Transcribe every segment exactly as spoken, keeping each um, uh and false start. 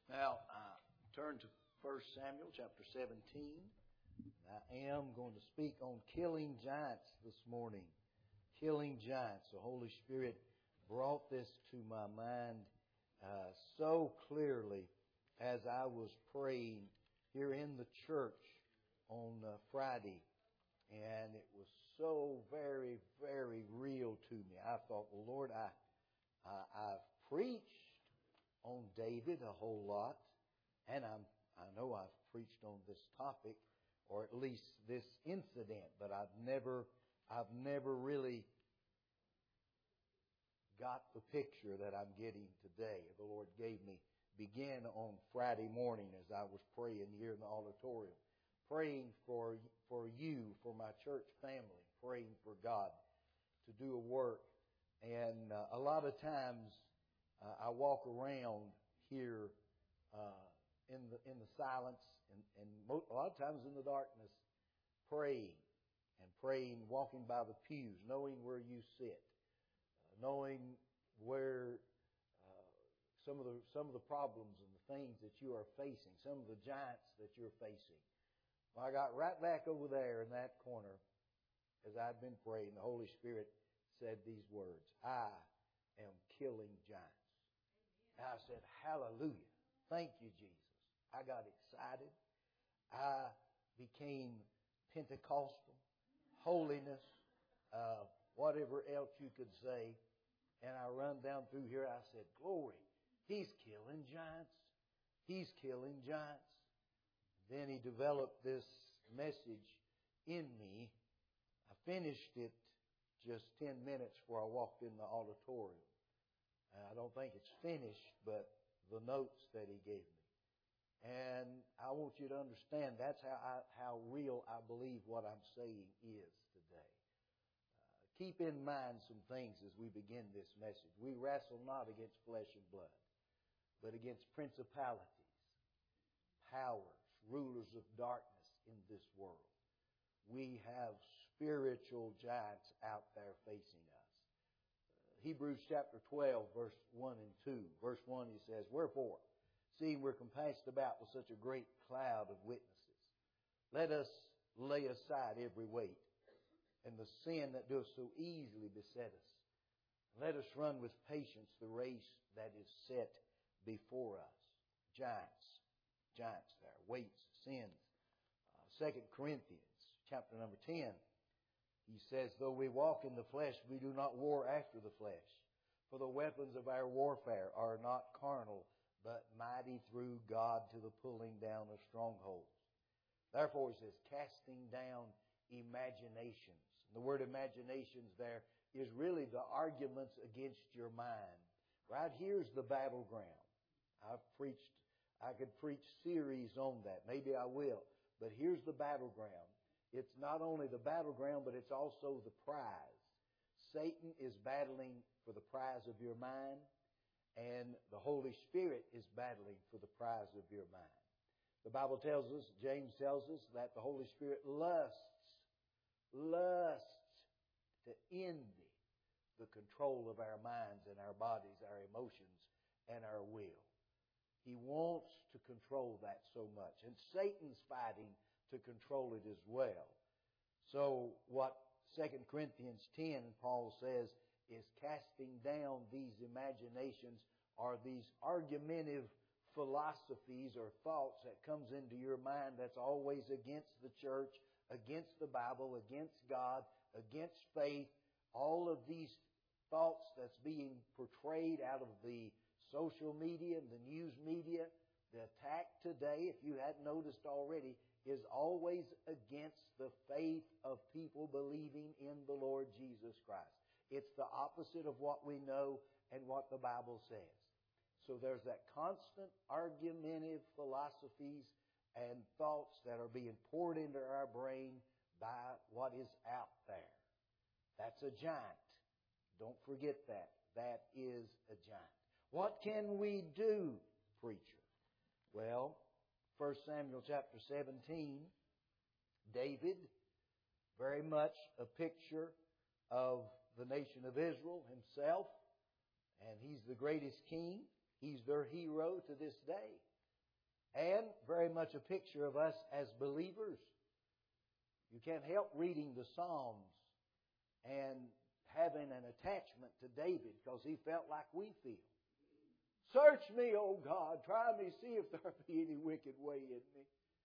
Now, uh, turn to First Samuel chapter seventeen. I am going to speak on killing giants this morning. Killing giants. The Holy Spirit brought this to my mind uh, so clearly as I was praying here in the church on uh, Friday. And it was so very, very real to me. I thought, well, Lord, I, I, I've preached on David a whole lot. And I'm, I know I've preached on this topic, or at least this incident, but I've never, I've never really got the picture that I'm getting today. The Lord gave me, began on Friday morning as I was praying here in the auditorium. Praying for, for you, for my church family, praying for God to do a work. And uh, a lot of times uh, I walk around here uh, in the in the silence and, and mo- a lot of times in the darkness, praying and praying, walking by the pews, knowing where you sit, uh, knowing where uh, some of the some of the problems and the things that you are facing, some of the giants that you're facing. Well, I got right back over there in that corner as I'd been praying. The Holy Spirit said these words, I am killing giants. And I said, hallelujah. Thank you, Jesus. I got excited. I became Pentecostal, holiness, uh, whatever else you could say. And I run down through here. I said, glory, He's killing giants. He's killing giants. Then He developed this message in me. I finished it just ten minutes before I walked in the auditorium. I don't think it's finished, but the notes that He gave me. And I want you to understand that's how I, how real I believe what I'm saying is today. Uh, keep in mind some things as we begin this message. We wrestle not against flesh and blood, but against principalities, powers, rulers of darkness in this world. We have spiritual giants out there facing us. Uh, Hebrews chapter twelve, verse one and two. Verse one, he says, wherefore, seeing we're compassed about with such a great cloud of witnesses, let us lay aside every weight and the sin that doeth so easily beset us. Let us run with patience the race that is set before us. Giants. Giants there. Weights, sins. Uh, Second Corinthians chapter number ten. He says, though we walk in the flesh, we do not war after the flesh. For the weapons of our warfare are not carnal, but mighty through God to the pulling down of strongholds. Therefore, he says, casting down imaginations. And the word imaginations there is really the arguments against your mind. Right here's the battleground. I've preached, I could preach series on that. Maybe I will. But here's the battleground. It's not only the battleground, but it's also the prize. Satan is battling for the prize of your mind. And the Holy Spirit is battling for the prize of your mind. The Bible tells us, James tells us, that the Holy Spirit lusts, lusts to envy the control of our minds and our bodies, our emotions and our will. He wants to control that so much. And Satan's fighting to control it as well. So what Second Corinthians ten, Paul says, is casting down these imaginations or these argumentative philosophies or thoughts that comes into your mind that's always against the church, against the Bible, against God, against faith. All of these thoughts that's being portrayed out of the social media and the news media. The attack today, if you hadn't noticed already, is always against the faith of people believing in the Lord Jesus Christ. It's the opposite of what we know and what the Bible says. So there's that constant argumentative philosophies and thoughts that are being poured into our brain by what is out there. That's a giant. Don't forget that. That is a giant. What can we do, preacher? Well, First Samuel chapter seventeen, David, very much a picture of the nation of Israel himself. And he's the greatest king. He's their hero to this day. and very much a picture of us as believers. You can't help reading the Psalms and having an attachment to David because he felt like we feel. Search me, O God, try me, see if there be any wicked way in me.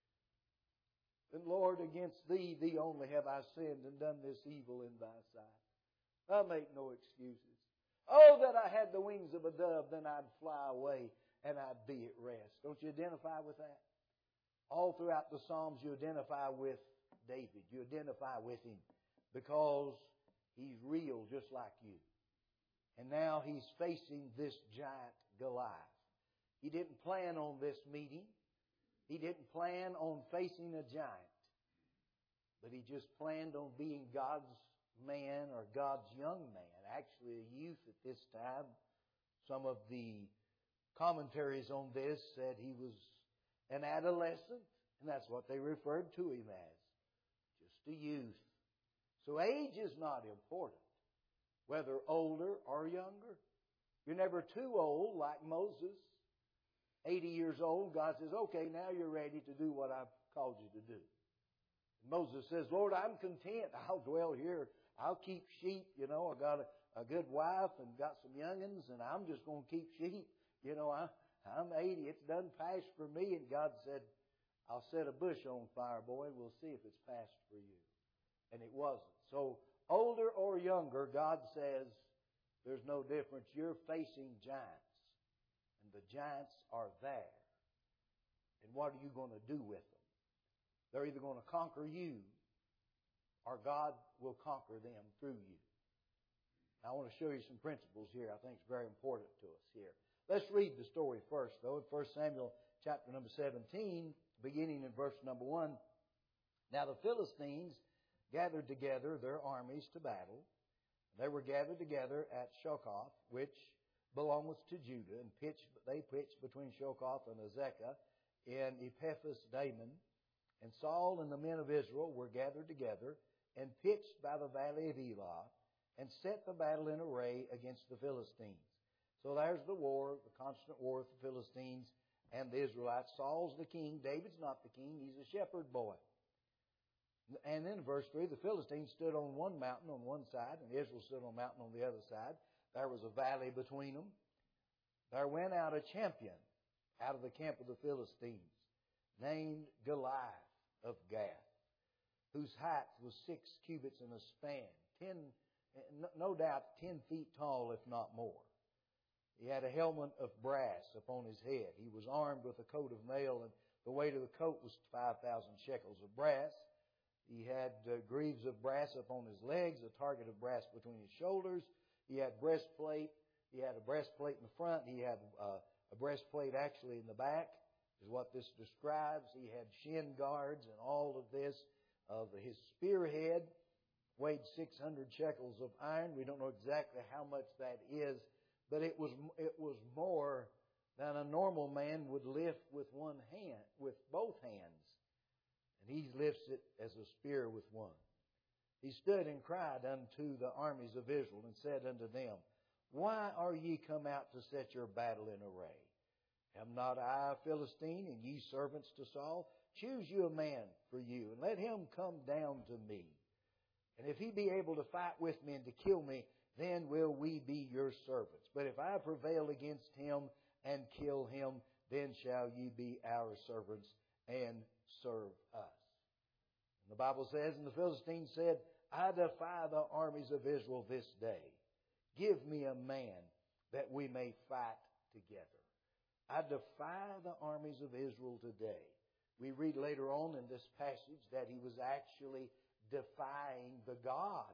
And Lord, against Thee, Thee only have I sinned and done this evil in Thy sight. I make no excuses. Oh, that I had the wings of a dove, then I'd fly away and I'd be at rest. Don't you identify with that? All throughout the Psalms you identify with David. You identify with him because he's real just like you. And now he's facing this giant Goliath. He didn't plan on this meeting. He didn't plan on facing a giant. But he just planned on being God's man or God's young man. Actually a youth at this time. Some of the commentaries on this said he was an adolescent. And that's what they referred to him as. Just a youth. So age is not important. Whether older or younger. You're never too old like Moses. eighty years old, God says, okay, now you're ready to do what I've called you to do. And Moses says, Lord, I'm content. I'll dwell here. I'll keep sheep. You know, I got a, a good wife and got some young'uns and I'm just going to keep sheep. You know, I, I'm eighty. It's done passed for me. And God said, I'll set a bush on fire, boy, and we'll see if it's passed for you. And it wasn't. So, older or younger, God says, there's no difference. You're facing giants. And the giants are there. And what are you going to do with them? They're either going to conquer you or God will conquer them through you. Now, I want to show you some principles here I think it's very important to us here. Let's read the story first, though. In First Samuel chapter number seventeen, beginning in verse number one. Now the Philistines gathered together their armies to battle. They were gathered together at Shokoth, which belongeth to Judah, and pitched, they pitched between Shokoth and Azekah in Epaphus Daimon. And Saul and the men of Israel were gathered together and pitched by the valley of Elah and set the battle in array against the Philistines. So there's the war, the constant war with the Philistines and the Israelites. Saul's the king. David's not the king. He's a shepherd boy. And then verse three, the Philistines stood on one mountain on one side and Israel stood on a mountain on the other side. There was a valley between them. There went out a champion out of the camp of the Philistines named Goliath of Gath, whose height was six cubits and a span, ten, no doubt ten feet tall, if not more. He had a helmet of brass upon his head. He was armed with a coat of mail, and the weight of the coat was five thousand shekels of brass. He had uh, greaves of brass upon his legs, a target of brass between his shoulders. He had breastplate. He had a breastplate in the front. He had uh, a breastplate actually in the back, is what this describes. He had shin guards and all of this. Of his spearhead weighed six hundred shekels of iron. We don't know exactly how much that is, but it was it was more than a normal man would lift with one hand, with both hands. And he lifts it as a spear with one. He stood and cried unto the armies of Israel and said unto them, Why are ye come out to set your battle in array? Am not I a Philistine, and ye servants to Saul? Choose you a man for you, and let him come down to me. And if he be able to fight with me and to kill me, then will we be your servants. But if I prevail against him and kill him, then shall ye be our servants and serve us. And the Bible says, And the Philistines said, I defy the armies of Israel this day. Give me a man that we may fight together. I defy the armies of Israel today. We read later on in this passage that he was actually defying the God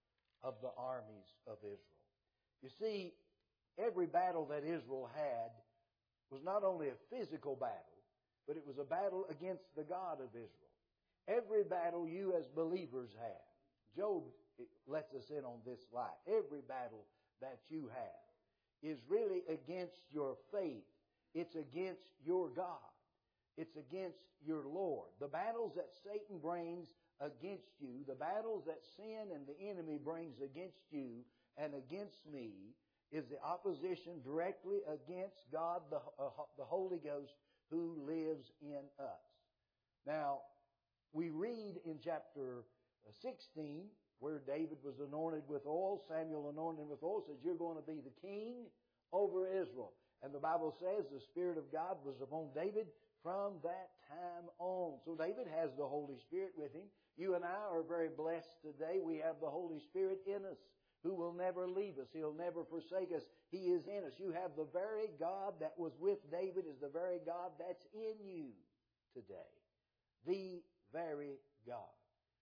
of the armies of Israel. You see, every battle that Israel had was not only a physical battle, but it was a battle against the God of Israel. Every battle you as believers have. Job lets us in on this light. Every battle that you have is really against your faith. It's against your God. It's against your Lord. The battles that Satan brings against you, the battles that sin and the enemy brings against you and against me, is the opposition directly against God, the, uh, the Holy Ghost, who lives in us. Now, we read in chapter sixteen, where David was anointed with oil, Samuel anointed him with oil, says, you're going to be the king over Israel. And the Bible says the Spirit of God was upon David from that time on. So David has the Holy Spirit with him. You and I are very blessed today. We have the Holy Spirit in us, who will never leave us. He'll never forsake us. He is in us. You have the very God that was with David is the very God that's in you today. The very God.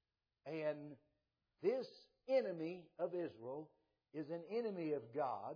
And this enemy of Israel is an enemy of God.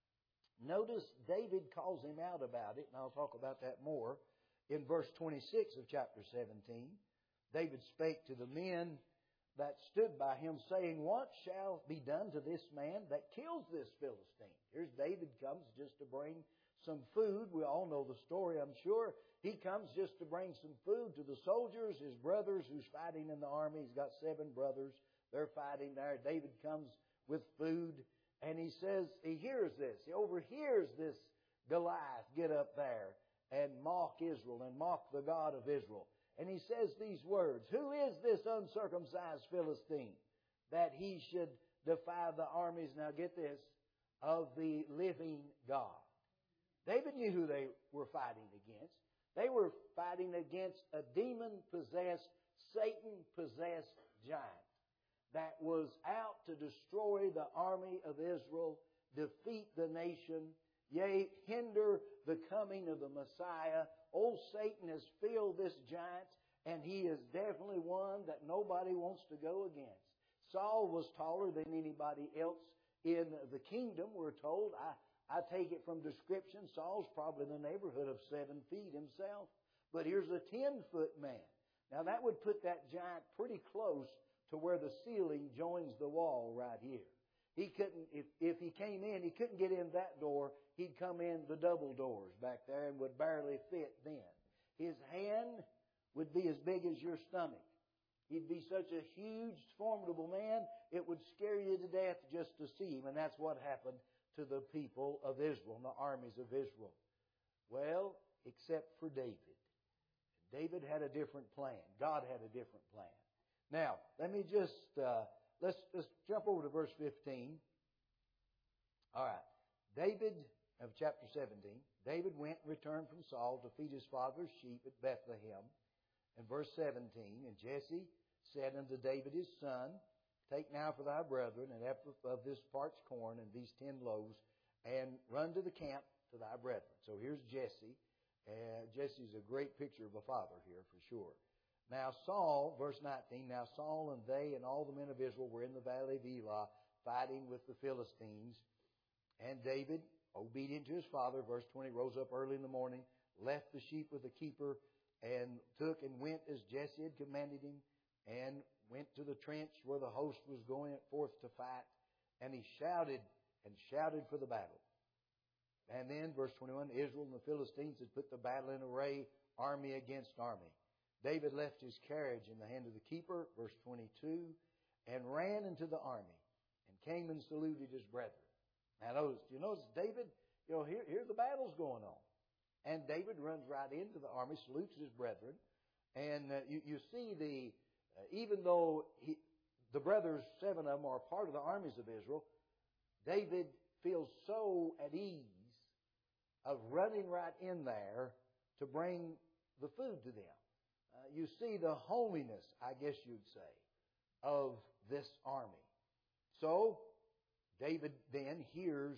Notice David calls him out about it, and I'll talk about that more. In verse twenty-six of chapter seventeen, David spake to the men that stood by him, saying, what shall be done to this man that kills this Philistine? Here's David comes just to bring some food. We all know the story, I'm sure. He comes just to bring some food to the soldiers, his brothers who's fighting in the army. He's got seven brothers. They're fighting there. David comes with food, and he says, he hears this. He overhears this Goliath get up there and mock Israel and mock the God of Israel. And he says these words, who is this uncircumcised Philistine that he should defy the armies, now get this, of the living God? David knew who they were fighting against. They were fighting against a demon-possessed, Satan-possessed giant that was out to destroy the army of Israel, defeat the nation, yea, hinder the coming of the Messiah. Old Satan has filled this giant, and he is definitely one that nobody wants to go against. Saul was taller than anybody else in the kingdom, we're told. I, I take it from description, Saul's probably in the neighborhood of seven feet himself. But here's a ten-foot man. Now that would put that giant pretty close to where the ceiling joins the wall right here. He couldn't, if, if he came in, he couldn't get in that door. He'd come in the double doors back there and would barely fit then. His hand would be as big as your stomach. He'd be such a huge, formidable man, it would scare you to death just to see him. And that's what happened to the people of Israel, the armies of Israel. Well, except for David. David had a different plan. God had a different plan. Now, let me just, uh, let's, let's jump over to verse fifteen. All right. David, of chapter seventeen, David went and returned from Saul to feed his father's sheep at Bethlehem. And verse seventeen, and Jesse said unto David his son, take now for thy brethren an ephah of this parched corn and these ten loaves, and run to the camp to thy brethren. So here's Jesse. Uh, Jesse's a great picture of a father here for sure. Now Saul, verse nineteen, now Saul and they and all the men of Israel were in the valley of Elah fighting with the Philistines. And David, obedient to his father, verse twenty, rose up early in the morning, left the sheep with the keeper, and took and went as Jesse had commanded him, and went to the trench where the host was going forth to fight. And he shouted and shouted for the battle. And then, verse twenty-one, Israel and the Philistines had put the battle in array, army against army. David left his carriage in the hand of the keeper, verse twenty-two, and ran into the army, and came and saluted his brethren. Now notice, you notice David, you know, here, here the battle's going on. And David runs right into the army, salutes his brethren. And uh, you, you see the, uh, even though he, the brothers, seven of them, are part of the armies of Israel, David feels so at ease of running right in there to bring the food to them. Uh, you see the holiness, I guess you'd say, of this army. So, David then hears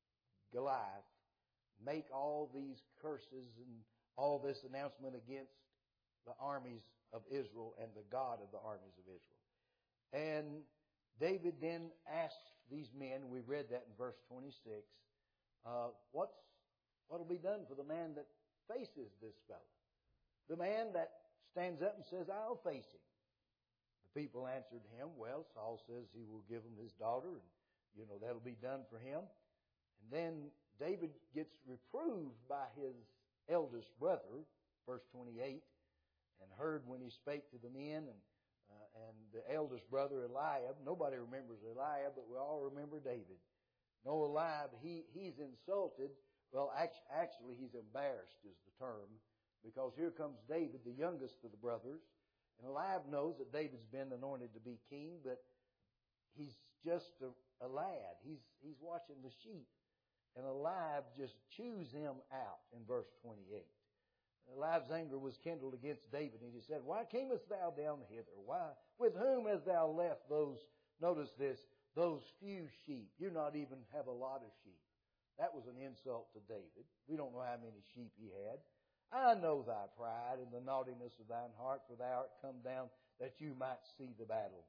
Goliath make all these curses and all this announcement against the armies of Israel and the God of the armies of Israel. And David then asks these men, we read that in verse twenty-six, uh, what's, what'll be done for the man that faces this fellow? The man that stands up and says, I'll face him. The people answered him, well, Saul says he will give him his daughter, and, you know, that'll be done for him. And then David gets reproved by his eldest brother, verse twenty-eight, and heard when he spake to the men, and uh, and the eldest brother Eliab. Nobody remembers Eliab, but we all remember David. No, Eliab, he, he's insulted. Well, actually, he's embarrassed is the term, Because here comes David, the youngest of the brothers. And Eliab knows that David's been anointed to be king, but he's just a, a lad. He's, he's watching the sheep. And Eliab just chews him out in verse twenty-eight. Eliab's anger was kindled against David, and he said, Why camest thou down hither? Why, with whom hast thou left those, notice this, those few sheep? You not even have a lot of sheep. That was an insult to David. We don't know how many sheep he had. I know thy pride and the naughtiness of thine heart, for thou art come down that you might see the battle.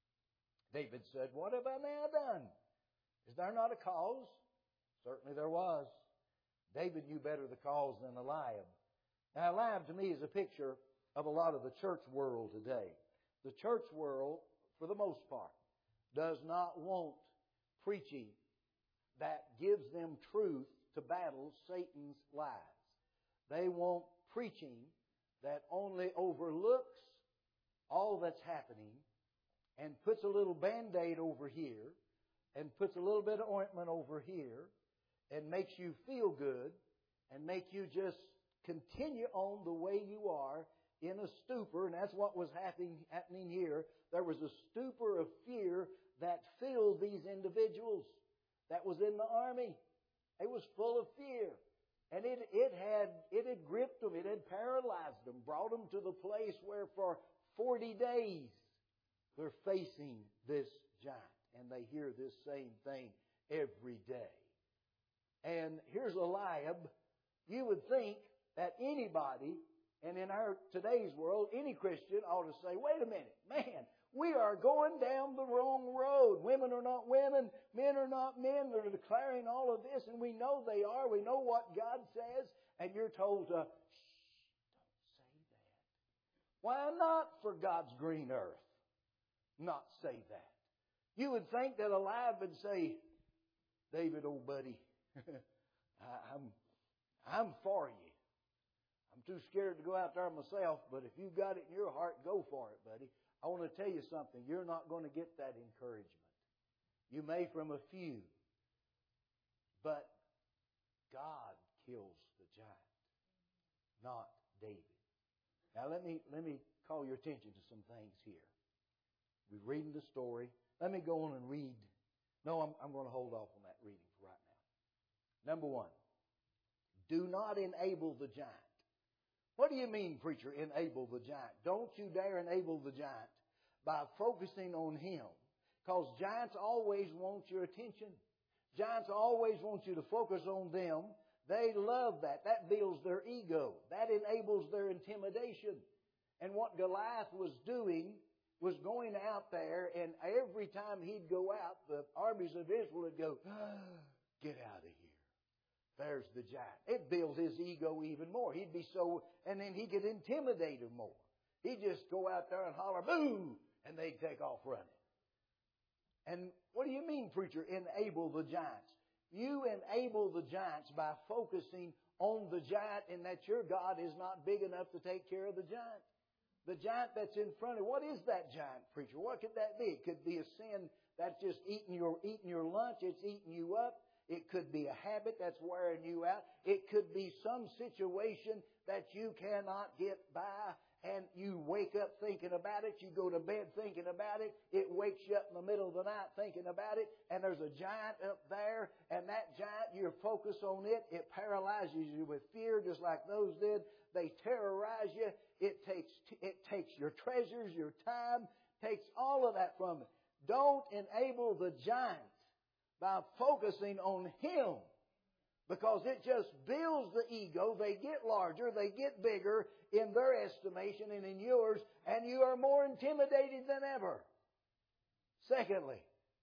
David said, What have I now done? Is there not a cause? Certainly there was. David knew better the cause than Eliab. Now, Eliab to me is a picture of a lot of the church world today. The church world, for the most part, does not want preaching that gives them truth to battle Satan's lies. They want preaching that only overlooks all that's happening and puts a little Band-Aid over here and puts a little bit of ointment over here and makes you feel good and make you just continue on the way you are in a stupor. And that's what was happening, happening here. There was a stupor of fear that filled these individuals that was in the army. It was full of fear. And it, it had it had gripped them. It had paralyzed them, brought them to the place where for forty days they're facing this giant. And they hear this same thing every day. And here's Eliab. You would think that anybody, and in our today's world, any Christian ought to say, wait a minute, man, we are going down the wrong road. Women are not women. Men are not men. They're declaring all of this, and we know they are. We know what God says, and you're told to, shh, don't say that. Why not, for God's green earth, not say that? You would think that Eliab would say, David, old buddy, I'm, I'm for you. I'm too scared to go out there myself, but if you've got it in your heart, go for it, buddy. I want to tell you something. You're not going to get that encouragement. You may from a few, but God kills the giant, not David. Now let me let me call your attention to some things here. We're reading the story. Let me go on and read. No, I'm, I'm going to hold off on that reading for right now. Number one, do not enable the giant. What do you mean, preacher, enable the giant? Don't you dare enable the giant by focusing on him. Because giants always want your attention. Giants always want you to focus on them. They love that. That builds their ego. That enables their intimidation. And what Goliath was doing was going out there, and every time he'd go out, the armies of Israel would go, ah, get out of here. There's the giant. It builds his ego even more. He'd be so, and then he could intimidate him more. He'd just go out there and holler, boo, and they'd take off running. And what do you mean, preacher, enable the giants? You enable the giants by focusing on the giant and that your God is not big enough to take care of the giant. The giant that's in front of you, what is that giant, preacher? What could that be? It could be a sin that's just eating your, eating your lunch. It's eating you up. It could be a habit that's wearing you out. It could be some situation that you cannot get by, and you wake up thinking about it. You go to bed thinking about it. It wakes you up in the middle of the night thinking about it, and there's a giant up there, and that giant, you're focused on it. It paralyzes you with fear just like those did. They terrorize you. It takes, it takes your treasures, your time, takes all of that from it. Don't enable the giant by focusing on him, because it just builds the ego. They get larger, they get bigger in their estimation and in yours, and you are more intimidated than ever. Secondly,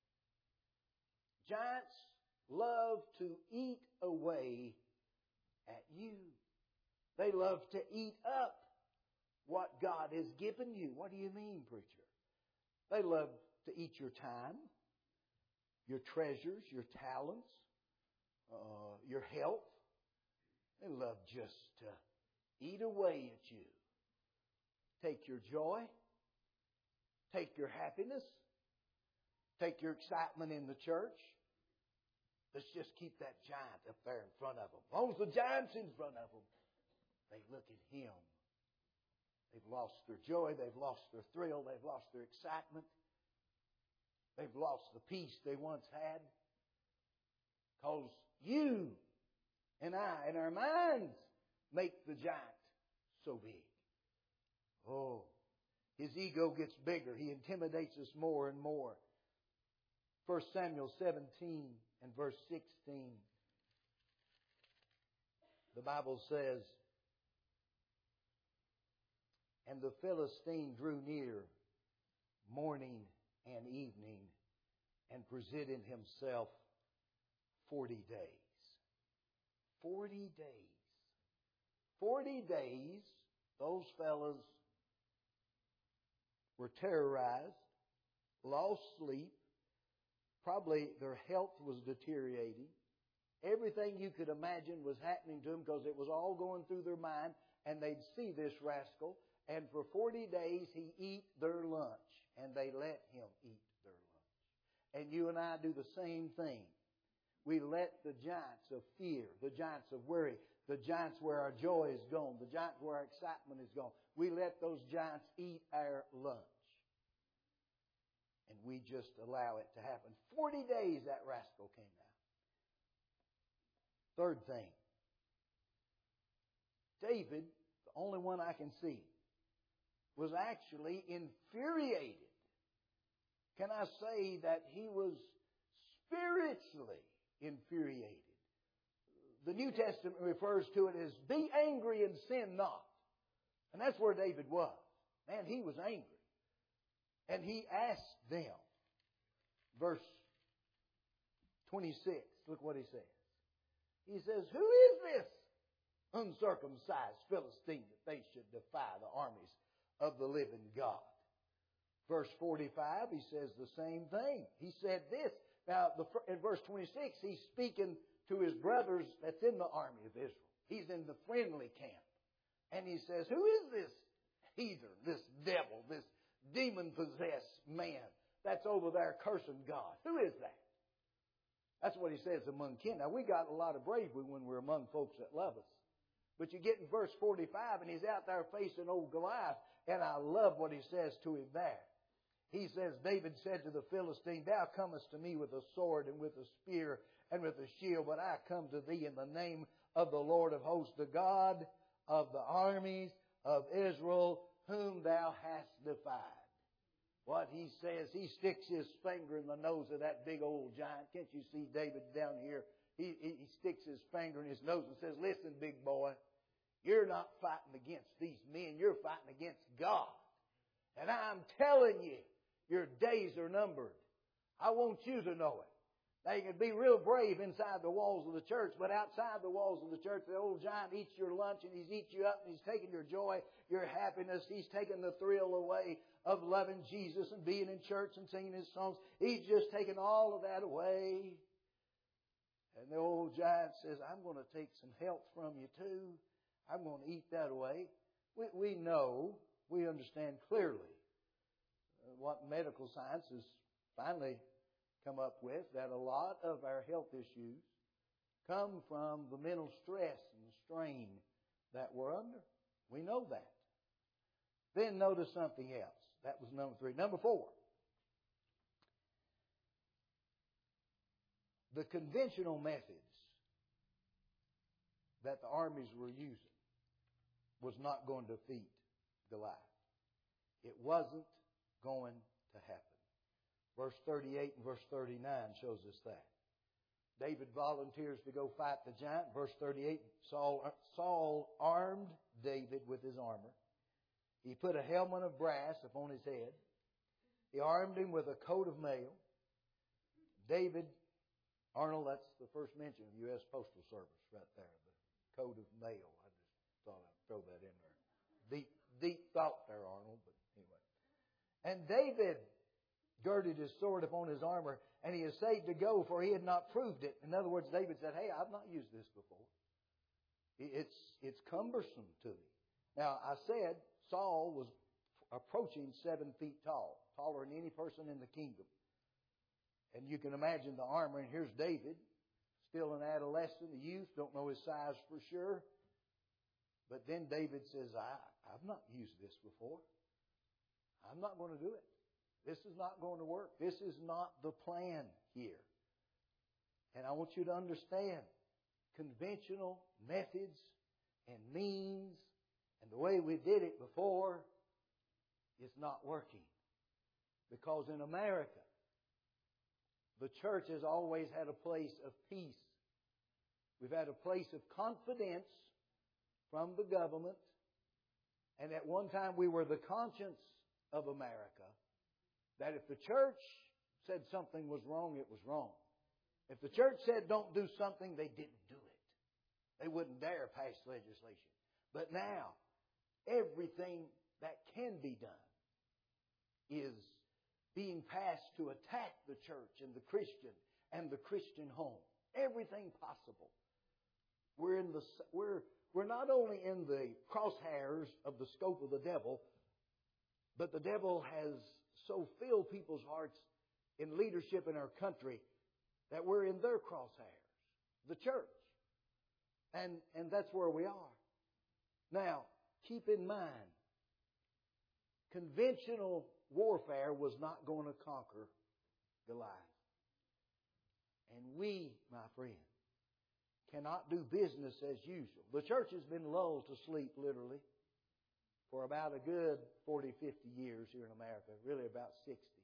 giants love to eat away at you. They love to eat up what God has given you. What do you mean, preacher? They love to eat your time, your treasures, your talents, uh, your health. They love just to eat away at you. Take your joy. Take your happiness. Take your excitement in the church. Let's just keep that giant up there in front of them. As long as the giant's in front of them, they look at Him. They've lost their joy. They've lost their thrill. They've lost their excitement. They've lost the peace they once had. Because you and I and our minds make the giant so big. Oh, his ego gets bigger. He intimidates us more and more. First Samuel seventeen and verse sixteen. The Bible says, and the Philistine drew near morning and evening and presented himself forty days. Forty days. Forty days, those fellas were terrorized, lost sleep, probably their health was deteriorating. Everything you could imagine was happening to them because it was all going through their mind, and they'd see this rascal, and for forty days he eat their lunch, and they let him eat their lunch. And you and I do the same thing. We let the giants of fear, the giants of worry, the giants where our joy is gone, the giants where our excitement is gone, we let those giants eat our lunch. And we just allow it to happen. Forty days that rascal came out. Third thing. David, the only one I can see, was actually infuriated. Can I say that he was spiritually infuriated? The New Testament refers to it as be angry and sin not. And that's where David was. Man, he was angry. And he asked them. Verse twenty-six, look what he says. He says, who is this uncircumcised Philistine that they should defy the armies of the living God? Verse forty-five, he says the same thing. He said this. Now, the, in verse twenty-six, he's speaking to his brothers that's in the army of Israel. He's in the friendly camp. And he says, who is this heathen, this devil, this demon-possessed man that's over there cursing God? Who is that? That's what he says among kin. Now, we got a lot of bravery when we're among folks that love us. But you get in verse forty-five, and he's out there facing old Goliath, and I love what he says to him there. He says, David said to the Philistine, thou comest to me with a sword and with a spear and with a shield, but I come to thee in the name of the Lord of hosts, the God of the armies of Israel, whom thou hast defied. What he says, he sticks his finger in the nose of that big old giant. Can't you see David down here? He, he, he sticks his finger in his nose and says, listen, big boy, you're not fighting against these men. You're fighting against God. And I'm telling you, your days are numbered. I want you to know it. Now, you can be real brave inside the walls of the church, but outside the walls of the church, the old giant eats your lunch and he's eats you up and he's taking your joy, your happiness. He's taking the thrill away of loving Jesus and being in church and singing His songs. He's just taking all of that away. And the old giant says, I'm going to take some health from you too. I'm going to eat that away. We, we know, we understand clearly what medical science has finally come up with, that a lot of our health issues come from the mental stress and the strain that we're under. We know that. Then notice something else. That was number three. Number four. The conventional methods that the armies were using was not going to defeat Goliath. It wasn't going to happen. Verse thirty-eight and verse thirty-nine shows us that. David volunteers to go fight the giant. Verse thirty-eight, Saul, Saul armed David with his armor. He put a helmet of brass upon his head. He armed him with a coat of mail. David, Arnold, that's the first mention of the U S Postal Service right there. The coat of mail. I just thought I'd throw that in there. Deep, deep thought there, Arnold, but anyway. And David girded his sword upon his armor, and he essayed to go, for he had not proved it. In other words, David said, hey, I've not used this before. It's, it's cumbersome to me. Now, I said Saul was approaching seven feet tall, taller than any person in the kingdom. And you can imagine the armor, and here's David, still an adolescent, a youth, don't know his size for sure. But then David says, I, I've not used this before. I'm not going to do it. This is not going to work. This is not the plan here. And I want you to understand, conventional methods and means and the way we did it before is not working. Because in America, the church has always had a place of peace. We've had a place of confidence from the government. And at one time we were the conscience of America. That if the church said something was wrong, it was wrong. If the church said don't do something, they didn't do it. They wouldn't dare pass legislation. But now, everything that can be done is being passed to attack the church and the Christian and the Christian home. Everything possible. We're in the we're we're not only in the crosshairs of the scope of the devil, but the devil has so filled people's hearts in leadership in our country that we're in their crosshairs, the church. And and that's where we are. Now, keep in mind, conventional warfare was not going to conquer Goliath. And we, my friend, cannot do business as usual. The church has been lulled to sleep, literally, for about a good forty, fifty years here in America, really about sixty.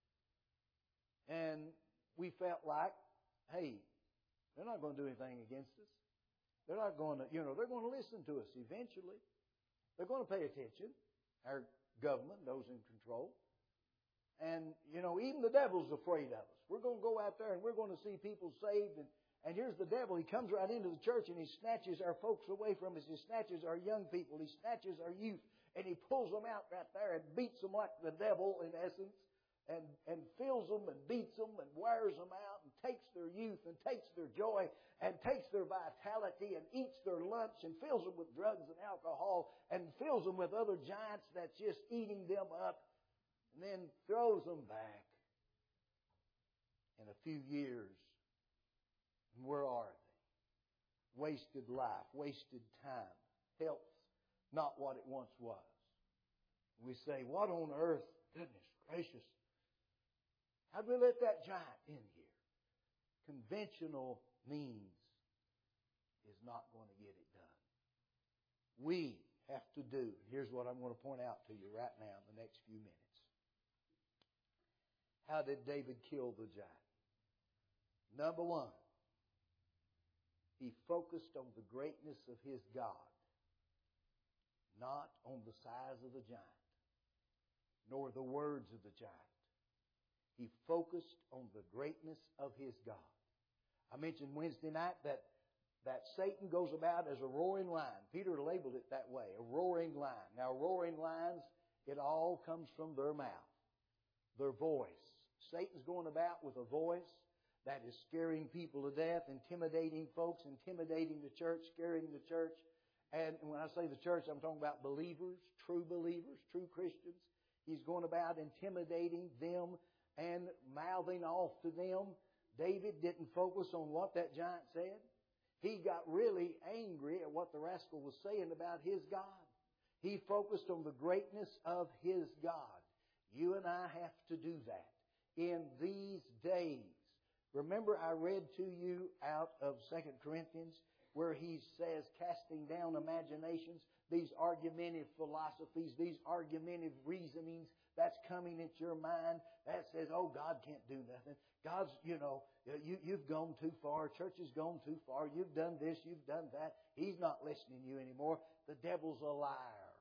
And we felt like, hey, they're not going to do anything against us. They're not going to, you know, they're going to listen to us eventually. They're going to pay attention. Our government, those in control. And, you know, even the devil's afraid of us. We're going to go out there and we're going to see people saved. And, and here's the devil. He comes right into the church and he snatches our folks away from us. He snatches our young people. He snatches our youth. And he pulls them out right there and beats them like the devil, in essence. And, and fills them and beats them and wears them out and takes their youth and takes their joy and takes their vitality and eats their lunch and fills them with drugs and alcohol and fills them with other giants that's just eating them up and then throws them back. In a few years, and where are they? Wasted life, wasted time, health, not what it once was. We say, what on earth? Goodness gracious. How'd we let that giant in here? Conventional means is not going to get it done. We have to do, here's what I'm going to point out to you right now in the next few minutes. How did David kill the giant? Number one, he focused on the greatness of his God, not on the size of the giant, nor the words of the giant. He focused on the greatness of his God. I mentioned Wednesday night that, that Satan goes about as a roaring lion. Peter labeled it that way, a roaring lion. Now, roaring lions, it all comes from their mouth, their voice. Satan's going about with a voice that is scaring people to death, intimidating folks, intimidating the church, scaring the church. And when I say the church, I'm talking about believers, true believers, true Christians. He's going about intimidating them and mouthing off to them. David didn't focus on what that giant said. He got really angry at what the rascal was saying about his God. He focused on the greatness of his God. You and I have to do that in these days. Remember, I read to you out of Second Corinthians where he says, casting down imaginations, these argumentative philosophies, these argumentative reasonings that's coming into your mind that says, oh, God can't do nothing. God's, you know, you, you've gone too far. Church has gone too far. You've done this. You've done that. He's not listening to you anymore. The devil's a liar.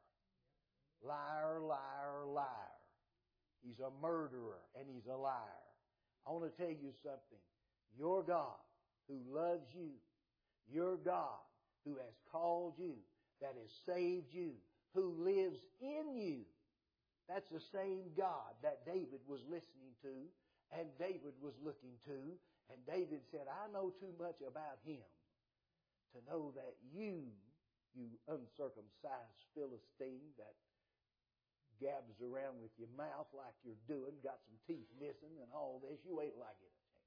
Liar, liar, liar. He's a murderer and he's a liar. I want to tell you something. Your God who loves you, your God who has called you, that has saved you, who lives in you, that's the same God that David was listening to and David was looking to. And David said, I know too much about him to know that you, you uncircumcised Philistine that gabs around with your mouth like you're doing, got some teeth missing and all this, you wait till I get a chance.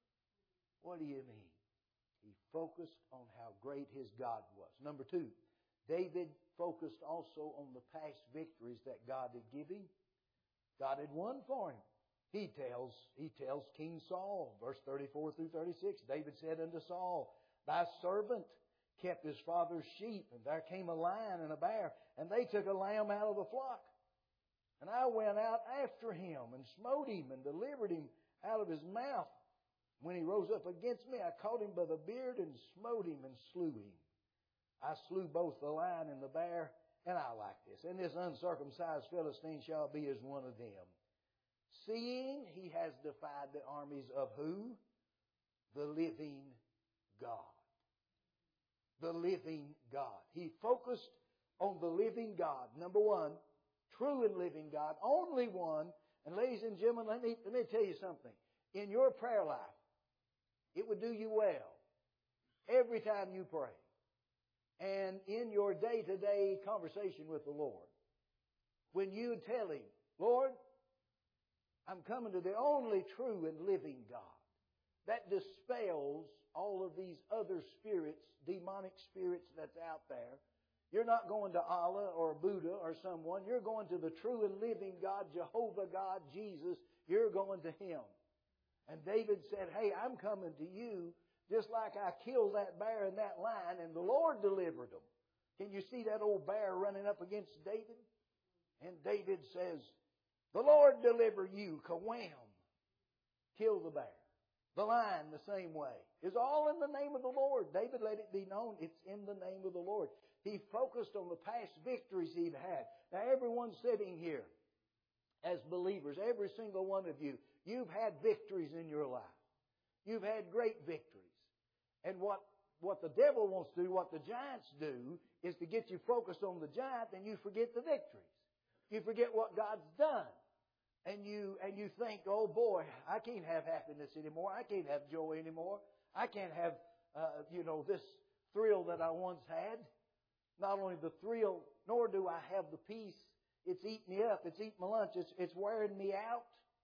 What do you mean? He focused on how great his God was. Number two, David focused also on the past victories that God had given him. God had won for him. He tells, he tells King Saul, verse thirty-four through thirty-six, David said unto Saul, Thy servant kept his father's sheep, and there came a lion and a bear, and they took a lamb out of the flock. And I went out after him, and smote him, and delivered him out of his mouth. When he rose up against me, I caught him by the beard, and smote him, and slew him. I slew both the lion and the bear, and I like this. And this uncircumcised Philistine shall be as one of them. Seeing he has defied the armies of who? The living God. The living God. He focused on the living God. Number one, true and living God. Only one. And ladies and gentlemen, let me, let me tell you something. In your prayer life, it would do you well every time you pray. And in your day-to-day conversation with the Lord, when you tell Him, Lord, I'm coming to the only true and living God. That dispels all of these other spirits, demonic spirits that's out there. You're not going to Allah or Buddha or someone. You're going to the true and living God, Jehovah God, Jesus. You're going to Him. And David said, hey, I'm coming to you just like I killed that bear and that lion, and the Lord delivered them. Can you see that old bear running up against David? And David says, the Lord deliver you, kawam. Kill the bear. The lion the same way. It's all in the name of the Lord. David let it be known it's in the name of the Lord. He focused on the past victories he'd had. Now everyone sitting here as believers, every single one of you, you've had victories in your life. You've had great victories. And what, what the devil wants to do, what the giants do, is to get you focused on the giant and you forget the victories. You forget what God's done. And you, and you think, oh boy, I can't have happiness anymore. I can't have joy anymore. I can't have, uh, you know, this thrill that I once had. Not only the thrill, nor do I have the peace. It's eating me up. It's eating my lunch. It's, it's wearing me out.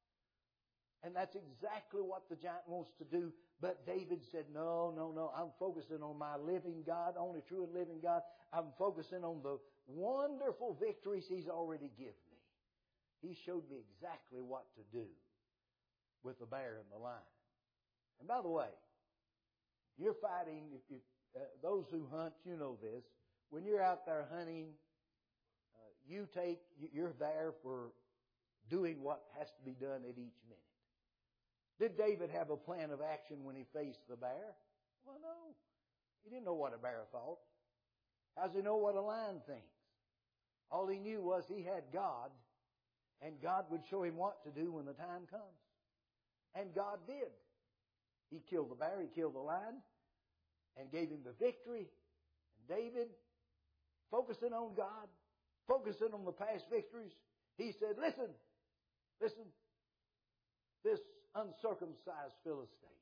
And that's exactly what the giant wants to do. But David said, no, no, no. I'm focusing on my living God, only true and living God. I'm focusing on the wonderful victories He's already given me. He showed me exactly what to do with the bear and the lion. And by the way, you're fighting, if you, uh, those who hunt, you know this. When you're out there hunting, uh, you take, you're there for doing what has to be done at each minute. Did David have a plan of action when he faced the bear? Well, no. He didn't know what a bear thought. How does he know what a lion thinks? All he knew was he had God, and God would show him what to do when the time comes. And God did. He killed the bear, He killed the lion, and gave him the victory. And David, focusing on God, focusing on the past victories, he said, listen, listen, this uncircumcised Philistine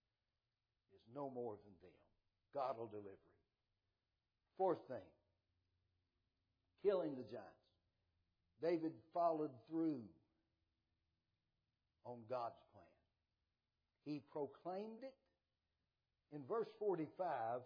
is no more than them. God will deliver him. Fourth thing, killing the giants. David followed through on God's plan. He proclaimed it. In verse forty-five,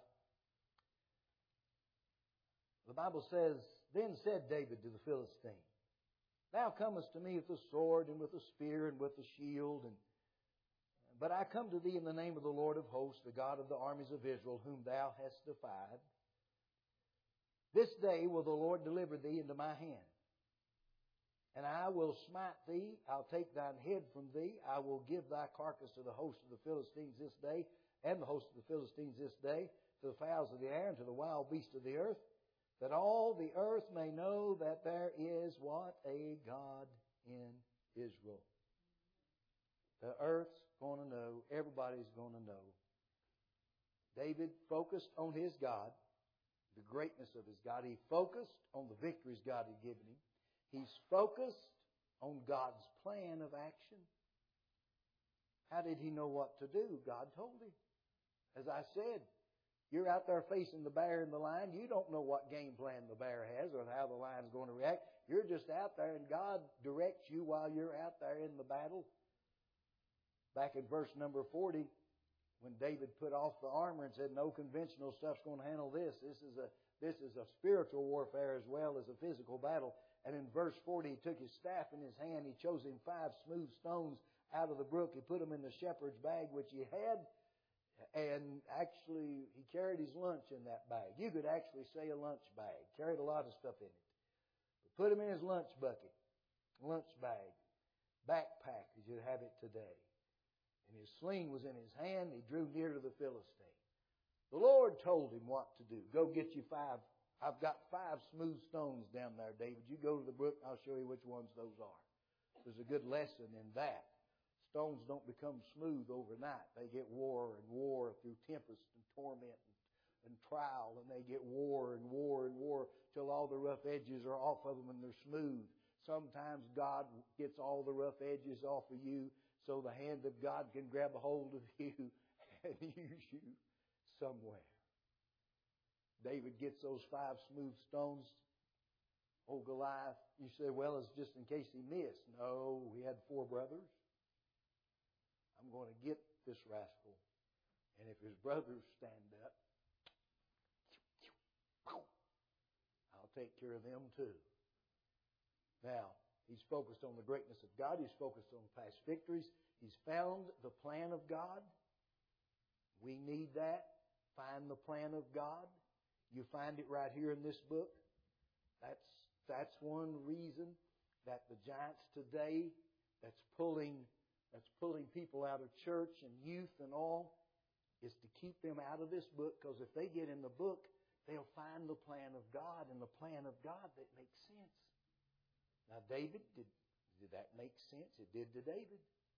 the Bible says, Then said David to the Philistine, Thou comest to me with a sword and with a spear and with a shield, and but I come to thee in the name of the Lord of hosts, the God of the armies of Israel, whom thou hast defied. This day will the Lord deliver thee into my hand. And I will smite thee, I'll take thine head from thee, I will give thy carcass to the host of the Philistines this day, and the host of the Philistines this day, to the fowls of the air, and to the wild beasts of the earth, that all the earth may know that there is what? A God in Israel. The earth's going to know, everybody's going to know. David focused on his God, the greatness of his God. He focused on the victories God had given him. He's focused on God's plan of action. How did he know what to do? God told him. As I said, you're out there facing the bear and the lion. You don't know what game plan the bear has or how the lion's going to react. You're just out there and God directs you while you're out there in the battle. Back in verse number forty, when David put off the armor and said, no conventional stuff's going to handle this. This is a, This is a spiritual warfare as well as a physical battle. And in verse forty, he took his staff in his hand. He chose him five smooth stones out of the brook. He put them in the shepherd's bag which he had. And actually, he carried his lunch in that bag. You could actually say a lunch bag. Carried a lot of stuff in it. But put him in his lunch bucket, lunch bag, backpack as you'd have it today. And his sling was in his hand. He drew near to the Philistine. The Lord told him what to do. Go get you five. I've got five smooth stones down there, David. You go to the brook and I'll show you which ones those are. There's a good lesson in that. Stones don't become smooth overnight. They get wore and wore through tempest and torment and, and trial. And they get wore and wore and wore till all the rough edges are off of them and they're smooth. Sometimes God gets all the rough edges off of you so the hand of God can grab a hold of you and use you somewhere. David gets those five smooth stones. Oh, Goliath, you say, well, it's just in case he missed. No, he had four brothers. I'm going to get this rascal. And if his brothers stand up, I'll take care of them too. Now, he's focused on the greatness of God. He's focused on past victories. He's found the plan of God. We need that. Find the plan of God. You find it right here in this book. That's, that's one reason that the giants today that's pulling, that's pulling people out of church and youth and all is to keep them out of this book, because if they get in the book, they'll find the plan of God and the plan of God that makes sense. Now, David, did, did that make sense? It did to David.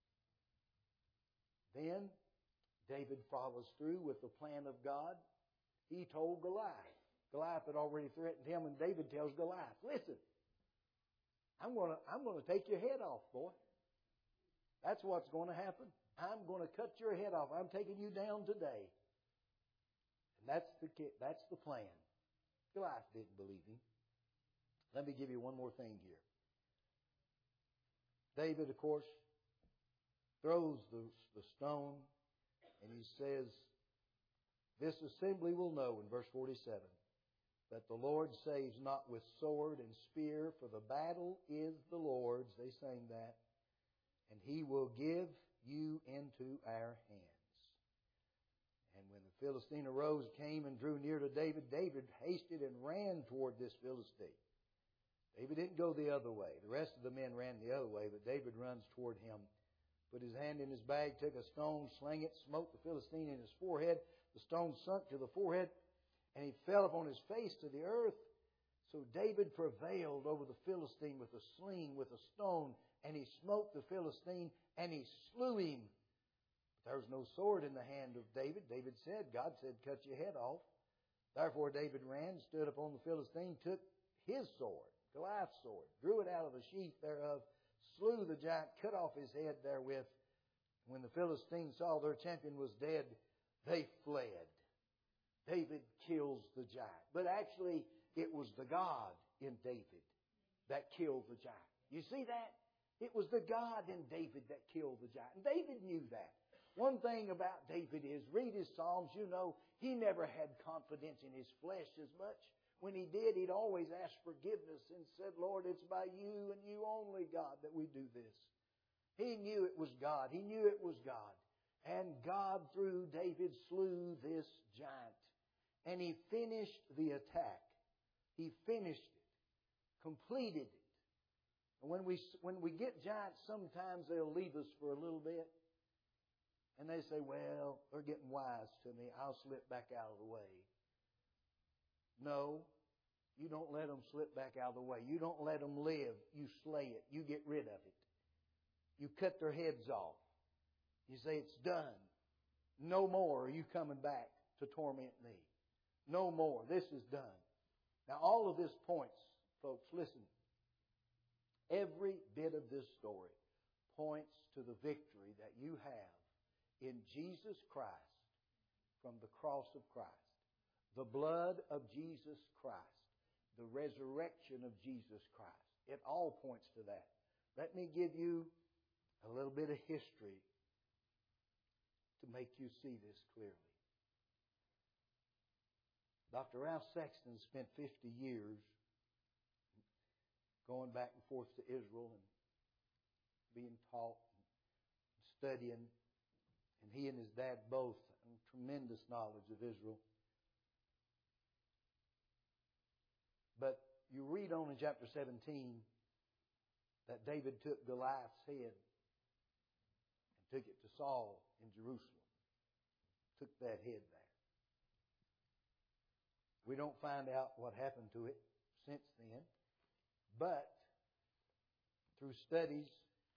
Then, David follows through with the plan of God. He told Goliath. Goliath had already threatened him, and David tells Goliath, listen, I'm going to, I'm going to take your head off, boy. That's what's going to happen. I'm going to cut your head off. I'm taking you down today. And that's the, that's the plan. Goliath didn't believe him. Let me give you one more thing here. David, of course, throws the, the stone, and he says, this assembly will know, in verse forty-seven, that the Lord saves not with sword and spear, for the battle is the Lord's. They sang that. And He will give you into our hands. And when the Philistine arose, came and drew near to David, David hasted and ran toward this Philistine. David didn't go the other way. The rest of the men ran the other way, but David runs toward him. Put his hand in his bag, took a stone, slang it, smote the Philistine in his forehead. The stone sunk to the forehead, and he fell upon his face to the earth. So David prevailed over the Philistine with a sling, with a stone, and he smote the Philistine, and he slew him. But there was no sword in the hand of David. David said, God said, cut your head off. Therefore David ran, stood upon the Philistine, took his sword, Goliath's sword, drew it out of the sheath thereof, slew the giant, cut off his head therewith. When the Philistines saw their champion was dead, they fled. David kills the giant. But actually, it was the God in David that killed the giant. You see that? It was the God in David that killed the giant. And David knew that. One thing about David is, read his Psalms, you know, he never had confidence in his flesh as much. When he did, he'd always ask forgiveness and said, Lord, it's by you and you only, God, that we do this. He knew it was God. He knew it was God. And God, through David, slew this giant. And he finished the attack. He finished it. Completed it. And when we, when we get giants, sometimes they'll leave us for a little bit. And they say, well, they're getting wise to me. I'll slip back out of the way. No, you don't let them slip back out of the way. You don't let them live. You slay it. You get rid of it. You cut their heads off. You say, it's done. No more are you coming back to torment me. No more. This is done. Now, all of this points, folks, listen. Every bit of this story points to the victory that you have in Jesus Christ from the cross of Christ. The blood of Jesus Christ. The resurrection of Jesus Christ. It all points to that. Let me give you a little bit of history to make you see this clearly. Doctor Ralph Sexton spent fifty years going back and forth to Israel and being taught and studying. And he and his dad both had tremendous knowledge of Israel. But you read on in chapter seventeen that David took Goliath's head and took it to Saul in Jerusalem. Took that head there. We don't find out what happened to it since then. But through studies,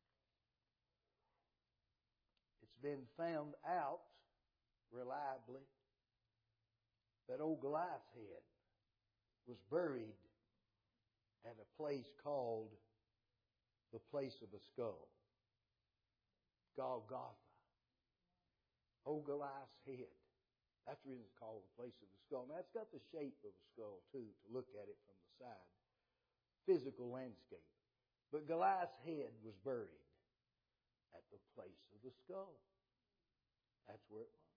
it's been found out reliably that old Goliath's head was buried at a place called the place of a skull. Golgotha. Old Goliath's head. That's the reason it's called the place of the skull. Now, it's got the shape of a skull, too, to look at it from the side. Physical landscape. But Goliath's head was buried at the place of the skull. That's where it was.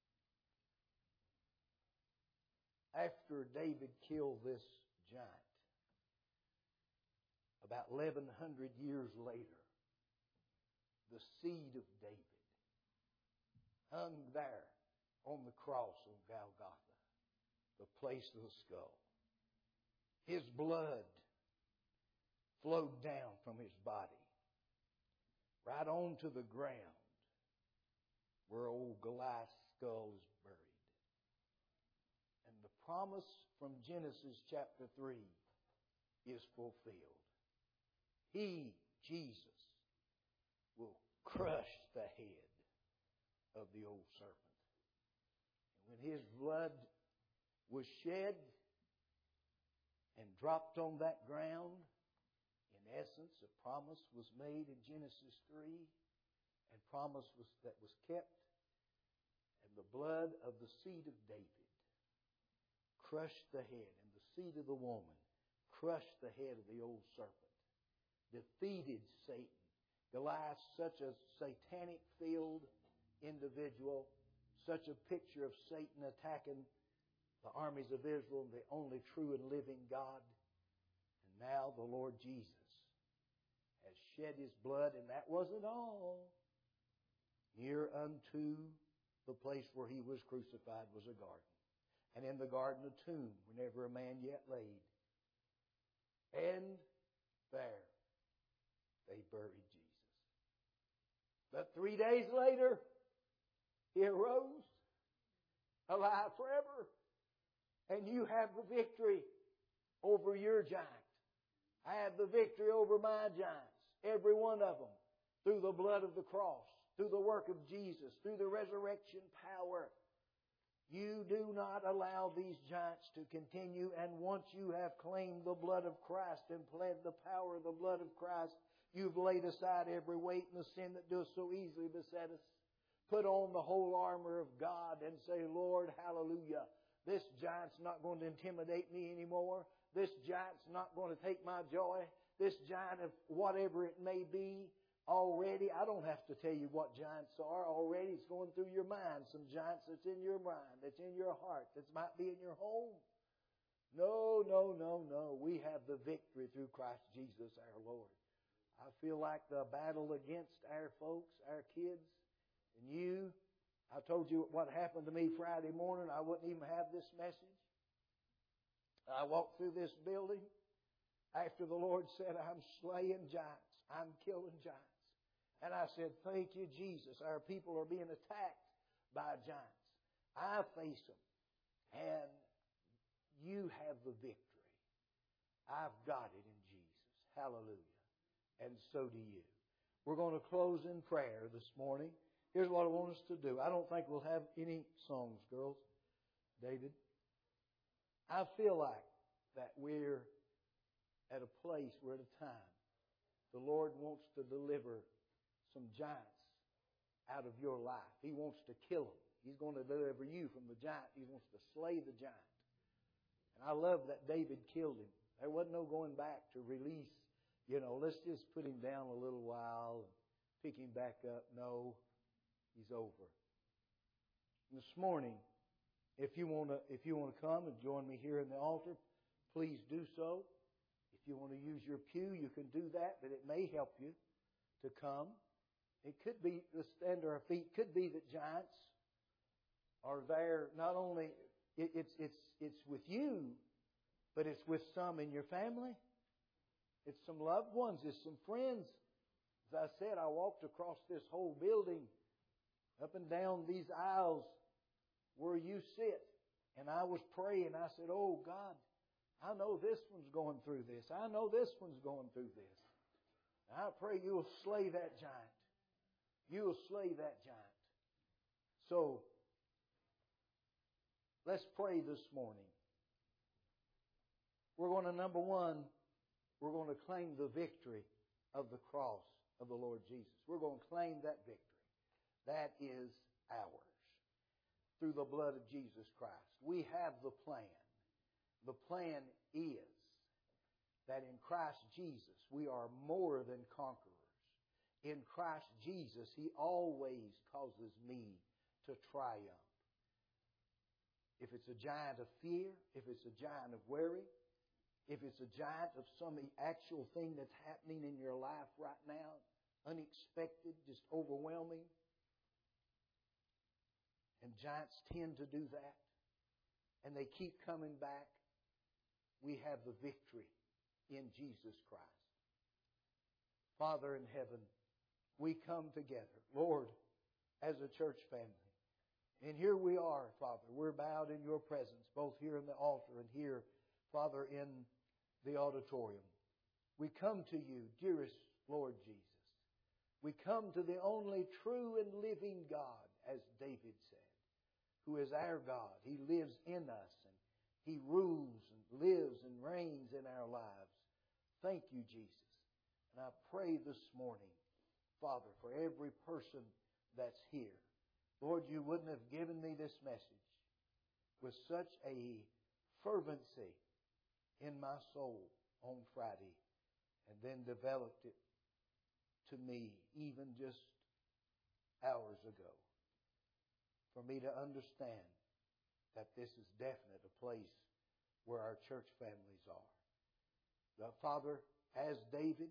After David killed this giant, about eleven hundred years later, the seed of David hung there on the cross on Golgotha, the place of the skull. His blood flowed down from his body right onto the ground where old Goliath's skull is buried. And the promise from Genesis chapter three is fulfilled. He, Jesus, will crush the head of the old serpent. And when his blood was shed and dropped on that ground, in essence, a promise was made in Genesis three, and promise was that was kept, and the blood of the seed of David crushed the head, and the seed of the woman crushed the head of the old serpent, defeated Satan. Goliath, such a satanic-filled individual, such a picture of Satan attacking the armies of Israel, the only true and living God. And now the Lord Jesus has shed His blood, and that wasn't all. Near unto the place where He was crucified was a garden. And in the garden a tomb where never a man yet laid. And there they buried Jesus. But three days later, He arose, alive forever. And you have the victory over your giant. I have the victory over my giants, every one of them, through the blood of the cross, through the work of Jesus, through the resurrection power. You do not allow these giants to continue, and once you have claimed the blood of Christ and pled the power of the blood of Christ, you've laid aside every weight and the sin that does so easily beset us. Put on the whole armor of God and say, Lord, hallelujah. This giant's not going to intimidate me anymore. This giant's not going to take my joy. This giant of whatever it may be, already, I don't have to tell you what giants are. Already it's going through your mind. Some giants that's in your mind, that's in your heart, that might be in your home. No, no, no, no. We have the victory through Christ Jesus our Lord. I feel like the battle against our folks, our kids, and you. I told you what happened to me Friday morning. I wouldn't even have this message. I walked through this building after the Lord said, I'm slaying giants. I'm killing giants. And I said, thank you, Jesus. Our people are being attacked by giants. I face them. And you have the victory. I've got it in Jesus. Hallelujah. And so do you. We're going to close in prayer this morning. Here's what I want us to do. I don't think we'll have any songs, girls. David. I feel like that we're at a place, we're at a time. The Lord wants to deliver some giants out of your life. He wants to kill them. He's going to deliver you from the giant. He wants to slay the giant. And I love that David killed him. There wasn't no going back to release, you know, let's just put him down a little while and pick him back up. No, he's over. This morning, If you want to, if you want to come and join me here in the altar, please do so. If you want to use your pew, you can do that, but it may help you to come. It could be, let's stand to our feet, it could be that giants are there. Not only it, it's it's it's with you, but it's with some in your family. It's some loved ones. It's some friends. As I said, I walked across this whole building, up and down these aisles where you sit, and I was praying. I said, "Oh God, I know this one's going through this. I know this one's going through this. I pray you'll slay that giant. You'll slay that giant." So, let's pray this morning. We're going to, number one, we're going to claim the victory of the cross of the Lord Jesus. We're going to claim that victory. That is ours through the blood of Jesus Christ. We have the plan. The plan is that in Christ Jesus we are more than conquerors. In Christ Jesus He always causes me to triumph. If it's a giant of fear, if it's a giant of worry, if it's a giant of some actual thing that's happening in your life right now, unexpected, just overwhelming, and giants tend to do that, and they keep coming back, we have the victory in Jesus Christ. Father in heaven, we come together, Lord, as a church family. And here we are, Father. We're bowed in Your presence, both here in the altar and here, Father, in the auditorium. We come to You, dearest Lord Jesus. We come to the only true and living God, as David said, who is our God. He lives in us and He rules and lives and reigns in our lives. Thank You, Jesus. And I pray this morning, Father, for every person that's here. Lord, You wouldn't have given me this message with such a fervency in my soul on Friday and then developed it to me even just hours ago for me to understand that this is definitely a place where our church families are. But Father, as David,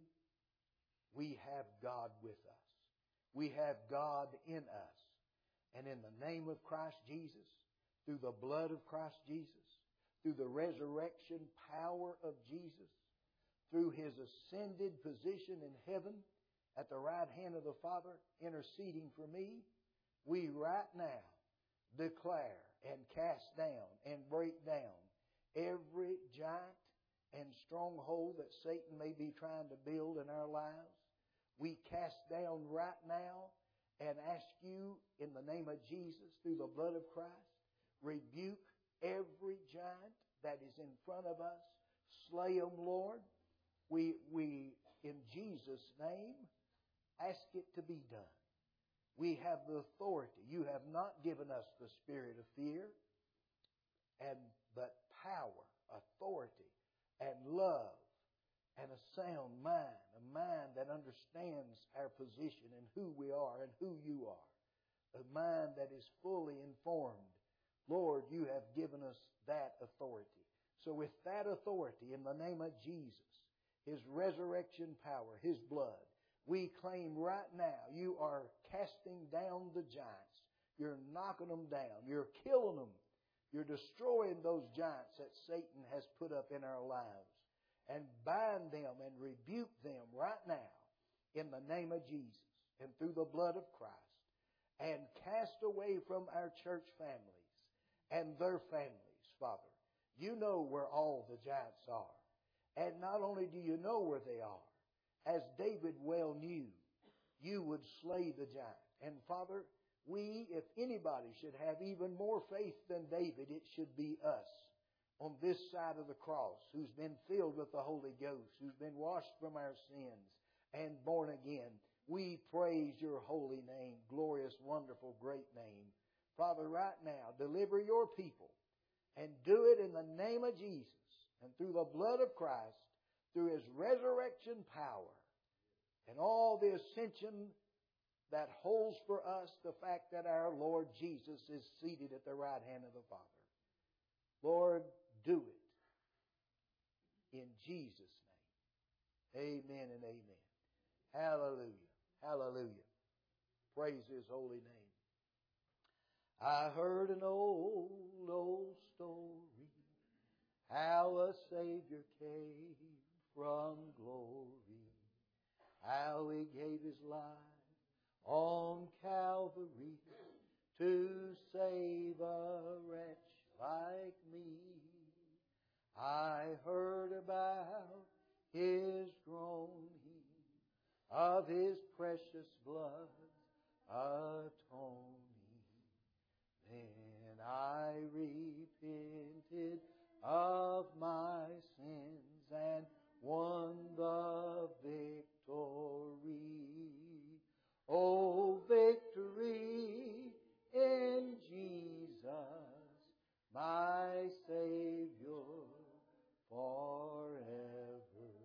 we have God with us. We have God in us. And in the name of Christ Jesus, through the blood of Christ Jesus, through the resurrection power of Jesus, through His ascended position in heaven at the right hand of the Father, interceding for me, we right now declare and cast down and break down every giant and stronghold that Satan may be trying to build in our lives. We cast down right now and ask You, in the name of Jesus, through the blood of Christ, rebuke every giant that is in front of us. Slay them, Lord. We, we, in Jesus' name, ask it to be done. We have the authority. You have not given us the spirit of fear, and but power, authority, and love, and a sound mind, a mind that understands our position and who we are and who You are, a mind that is fully informed. Lord, You have given us that authority. So with that authority, in the name of Jesus, His resurrection power, His blood, we claim right now You are casting down the giants. You're knocking them down. You're killing them. You're destroying those giants that Satan has put up in our lives. And bind them and rebuke them right now in the name of Jesus and through the blood of Christ. And cast away from our church families and their families, Father. You know where all the giants are. And not only do You know where they are, as David well knew, You would slay the giant. And Father, we, if anybody should have even more faith than David, it should be us on this side of the cross, who's been filled with the Holy Ghost, who's been washed from our sins and born again. We praise Your holy name, glorious, wonderful, great name. Father, right now, deliver Your people and do it in the name of Jesus and through the blood of Christ, through His resurrection power and all the ascension that holds for us the fact that our Lord Jesus is seated at the right hand of the Father. Lord, do it in Jesus' name. Amen and amen. Hallelujah. Hallelujah. Praise His holy name. I heard an old, old story, how a Savior came from glory, how He gave His life on Calvary to save a wretch like me. I heard about His groaning, of His precious blood atoning. Then I repented of my sins and won the victory. Oh, victory in Jesus, my Savior forever.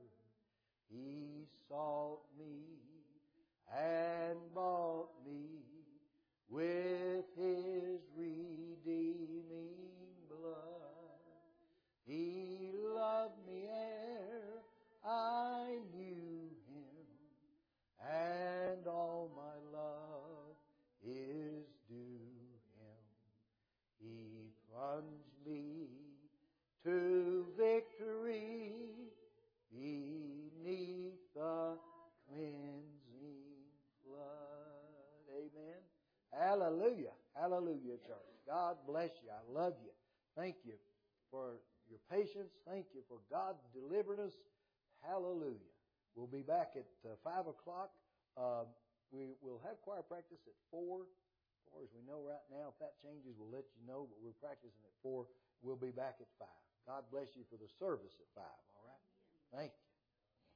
He sought me and bought me with His redeeming blood. He loved me ere I knew Him, and all my love is due Him. He plunged me to victory beneath the cleansing flood. Amen. Hallelujah. Hallelujah, church. God bless you. I love you. Thank you for your patience. Thank you for God delivering us. Hallelujah. We'll be back at uh, five o'clock. Uh, we will have choir practice at four. As far as we know right now, if that changes, we'll let you know. But we're practicing at four. We'll be back at five. God bless you for the service at five. All right? Thank you.